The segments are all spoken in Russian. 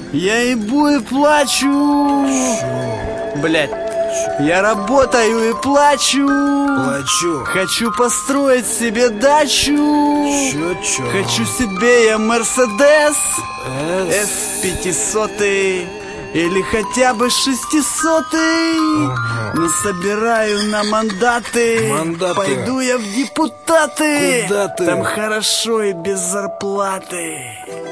Я ебу и плачу. Блять. Я работаю и плачу. Хочу построить себе дачу. Хочу себе я Мерседес С-500 или хотя бы 600-й. Насобираю на мандаты. Пойду я в депутаты. Куда ты? Там хорошо и без зарплаты.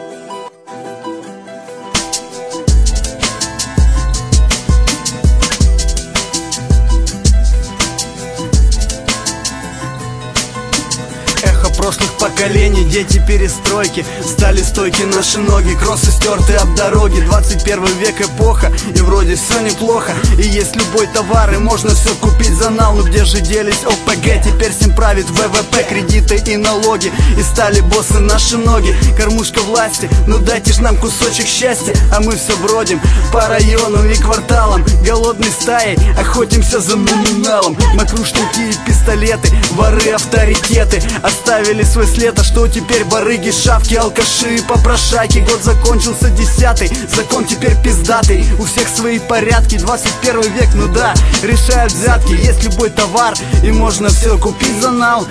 Прошлых поколений, дети перестройки. Стали стойки наши ноги, кроссы стерты об дороги. 21 век эпоха, и вроде все неплохо. И есть любой товар, и можно все купить за нал. Но где же делись ОПГ? Теперь всем правит ВВП, кредиты и налоги. И стали боссы наши ноги, кормушка власти. Ну дайте ж нам кусочек счастья. А мы все бродим по району и кварталам, голодной стаей охотимся за номиналом. Мокрушники и пистолеты, воры авторитеты оставили свой след, а что теперь барыги, шавки, алкаши и попрошайки. Год закончился 10-й, закон теперь пиздатый. У всех свои порядки, 21 век, ну да, решают взятки. Есть любой товар, и можно все купить за нал.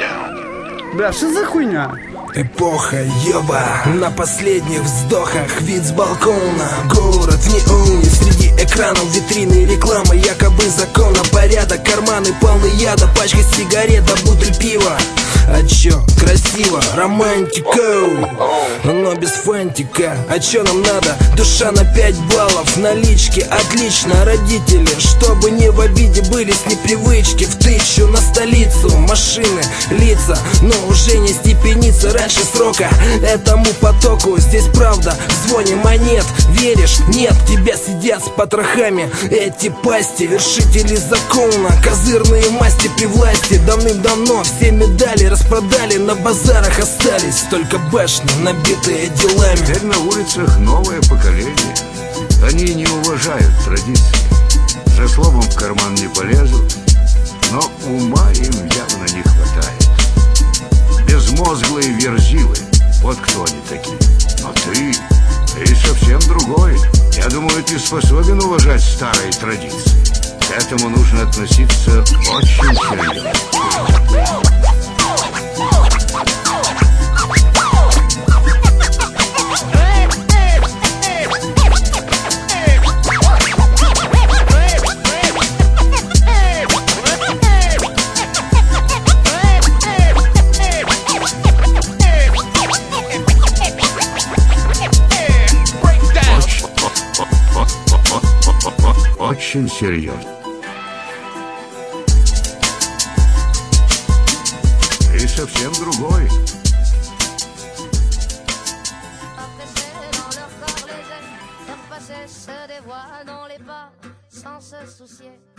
Бля, что за хуйня? Эпоха ёба, на последних вздохах вид с балкона. Город в неоне, среди экранов витрины реклама. Якобы закона, порядок, карманы полны яда. Пачка сигарет, да бутыль пива. А чё, красиво, романтика, но без фантика. А чё нам надо? Душа на 5 баллов, налички, отлично. Родители, чтобы не в обиде были с непривычки. В тысячу на столицу, машины, лица, но уже не степенится раньше срока этому потоку. Здесь правда в звоне монет. Веришь? Нет, тебя сидят с потрохами эти пасти, вершители закона, козырные масти при власти. Давным-давно все медали распродали, на базарах остались только башни, набитые делами. Теперь на улицах новое поколение. Они не уважают традиции, за словом в карман не полезут, но ума им явно не хватает. Безмозглые верзилы, вот кто они такие. Но ты совсем другой. Я думаю, ты способен уважать старые традиции. К этому нужно относиться очень серьезно. Очень серьезно. Ты совсем другой. Se dévoile dans les bas sans se soucier